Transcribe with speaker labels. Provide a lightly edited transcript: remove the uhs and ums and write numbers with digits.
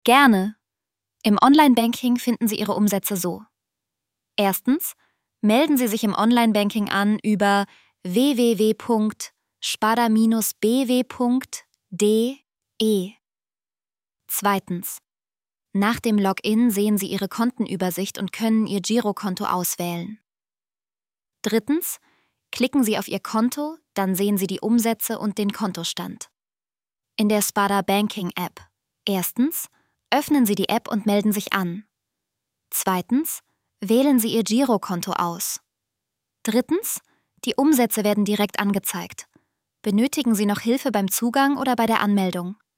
Speaker 1: Gerne. Im Online-Banking finden Sie Ihre Umsätze so. Erstens, melden Sie sich im Online-Banking an über www.spada-bw.de. Zweitens, nach dem Login sehen Sie Ihre Kontenübersicht und können Ihr Girokonto auswählen. Drittens, klicken Sie auf Ihr Konto, dann sehen Sie die Umsätze und den Kontostand. In der Spada Banking App. Erstens, öffnen Sie die App und melden sich an. Zweitens, wählen Sie Ihr Girokonto aus. Drittens, die Umsätze werden direkt angezeigt. Benötigen Sie noch Hilfe beim Zugang oder bei der Anmeldung?